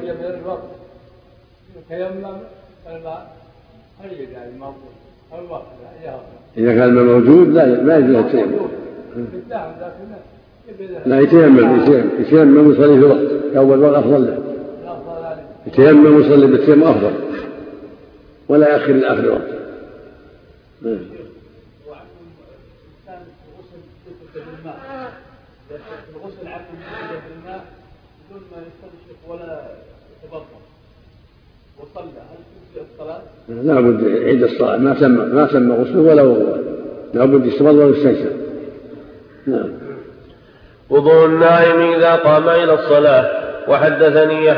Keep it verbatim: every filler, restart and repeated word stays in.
من الوقت يتيمم الماء هل يعني موجود الوقت إذا كان الماء موجود لا ما يجوز التيمم. لا يتيمم يتيمم يصلي في الوقت أول وقت أفضل له. يتيمم يصلي بالتيمم أفضل ولا يأخر لآخر الوقت. الغسل عقب بالماء بدون ما يستنشق ولا يتبطل وصلى هل تجزئ الصلاة؟ لا بد يعيد الصلاة ما تم ما تم غسله ولو لا بد يتوضأ ويستنشق. نعم. وضوء النائم إذا قام إلى الصلاة. وحدثني